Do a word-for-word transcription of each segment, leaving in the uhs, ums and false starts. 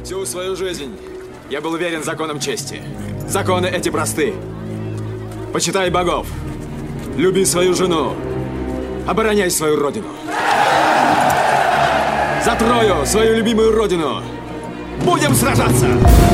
Всю свою жизнь я был верен законам чести. Законы эти просты. Почитай богов, люби свою жену, обороняй свою родину. За Трою, свою любимую родину, будем сражаться!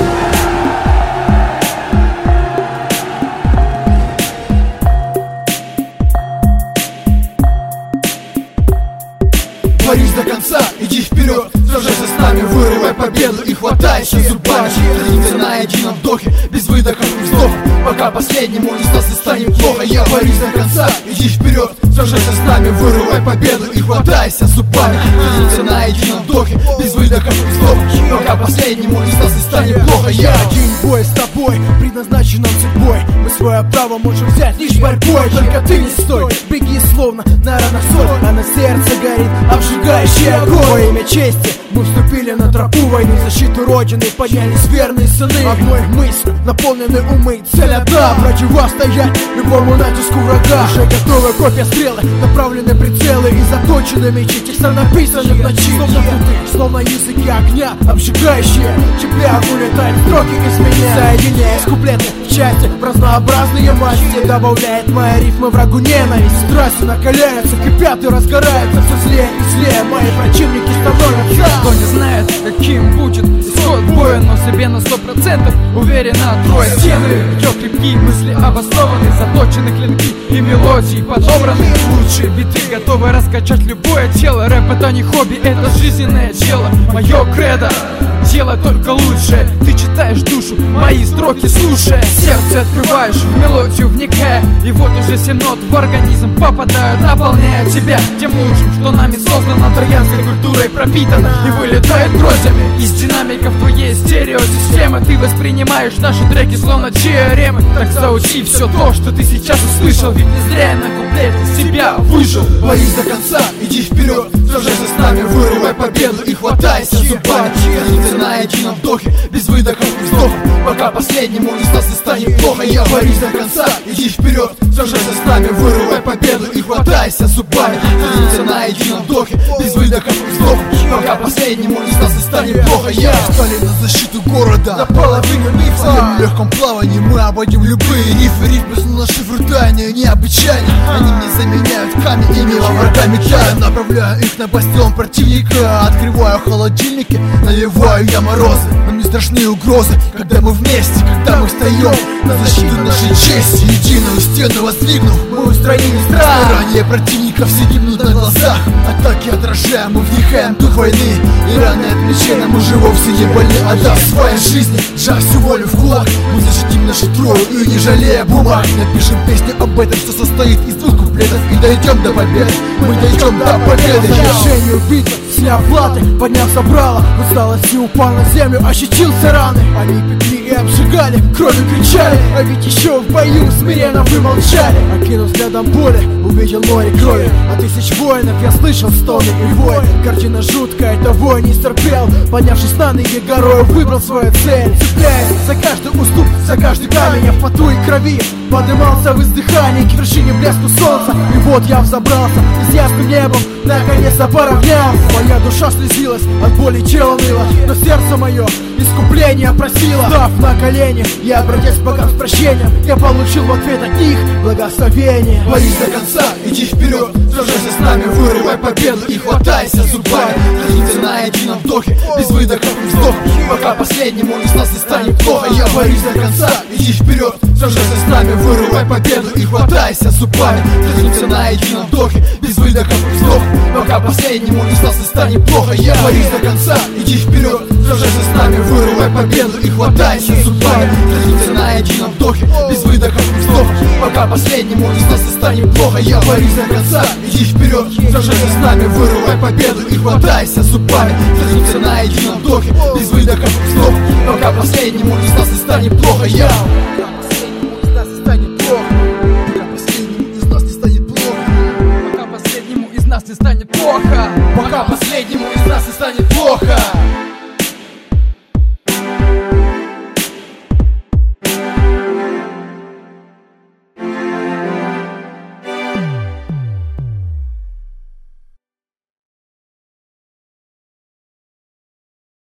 Борись до конца, иди вперед, сражайся с нами, вырывай победу и хватайся зубами. Трудимся на едином вдохе, без выдохов и вздохов, пока последнему из нас не станет плохо. Я борюсь до конца, иди вперед, сражайся с нами, вырывай победу и хватайся зубами. Трудимся на едином вдохе, без выдохов и вздохов, пока последнему из нас не станет плохо. Я один бой с тобой, предназначен нам судьбой. Мы свое право можем взять лишь борьбой. Только ты не стой, беги словно на ранах соль, а на сердце горит обжигающий огонь. Во имя чести мы вступили на тропу войны, в защиту Родины поднялись верные сыны. Одной мыслью наполнены умы, цель одна: противостоять любому натиску врага. Уже готовы копья, стрелы, направлены прицелы и заточены мечи, текста написаны в ночи. Словно путы, словно языки огня, обжигающие. Чепляк улетает строки из меня, соединяясь куплеты в части, в разнообразные масти. Добавляет мои рифмы врагу ненависть. Страсти накаляются, кипят и разгораются. Все злее и злее мои противники становятся. Кто не знает, каким будет исход боя, но в себе на сто процентов уверенно трое. Стены ее крепкие, мысли обоснованы, заточены клинки и мелодии подобраны. Лучшие биты готовы раскачать любое тело. Рэп это не хобби, это жизненное дело. Мое кредо — делай только лучшее. Ты читаешь душу, мои строки слушая, сердце открываешь, в мелодию вникая. И вот уже семь нот в организм попадают, наполняя тебя тем лучшим, что нами создано, троянской культурой пропитано и вылетает гроздями из динамиков твоей стереосистемы. Ты воспринимаешь наши треки словно теоремы. Так заучи все то, что ты сейчас услышал, ведь не зря я на куплет из себя выжил. Борись до конца, иди вперед, сражайся с нами, вырывай победу и хватайся зубами. На едином вдохе, без выдохов и вздохов, пока последнему из нас не станет плохо. Я борюсь до конца, иди вперед, сражайся с нами, вырывай победу и хватайся зубами. Трудимся на едином вдохе, без выдохов и вздохов, пока последнему из нас не станет плохо. Я встали на защиту города, на половину мифа. В легком плавании мы обойдем любые рифы. Рифмы словно шифр тайны, необычайны. Они мне заменяют камень, ими во врага метаю. Направляю их на бастион противника, открываю холодильники, наливаю я морозы. Нам не страшны угрозы, когда мы вместе, когда мы встаем на защиту нашей чести. Единую стену воздвигнув, мы устранили страх. Ранее противников все гибнут на глазах. Атаки отражаем, мы вдыхаем дух войны. И раны от мечей нам уже вовсе не больны. Отдав своей жизни, сжав всю волю в кулак, мы защитим нашу Трою и не жалея бумаг. Напишем песню об этом, что состоит из двух куплетов, и дойдем до победы, мы дойдем до победы. Завершению битвы, сняв латы, подняв забрало, в усталости упал на землю, ощутил все раны. Они пекли и обжигали, кровью кричали, а ведь еще в бою смиренно вы молчали. Окинув взглядом поле, увидел море крови, а тысяч воинов я слышал стоны и вой. Картина жуткая, того не стерпел, поднявшись на ноги горою, выбрал свою цель. Цепляясь за каждый уступ, за каждый камень, я в поту и крови поднимался в издыхании к вершине блеску солнца. И вот я взобрался и с ясным небом наконец-то поравнялся. Моя душа слезилась, от боли тело ныло, но сердце мое искупление просило. Став на колени, я обратясь к богам с прощением, я получил в ответ от них благословение. Борись до конца, иди вперед, сражайся с нами, вырывай победу и хватайся зубами. Трудимся на едином вдохе, без выдохов и вздохов, пока последнему из нас не станет плохо. Я борюсь до конца, иди вперед, сражайся с нами, вырывай победу и хватайся зубами. Трудимся на едином вдохе, без выдохов и вздохов, пока последнему из нас не станет плохо. Я борюсь до конца, иди вперед, сражайся с нами, вырывай победу и хватайся зубами. Трудимся на едином вдохе, без выдохов и вздохов, пока последнему из нас не станет плохо. Я борюсь до конца, иди вперед, сражайся с нами, вырывай победу и хватайся зубами. Трудимся на едином вдохе, без выдохов и вздохов, пока последнему из нас не станет плохо. Я Пока последнему из нас не станет плохо. Пока последнему из нас не станет плохо.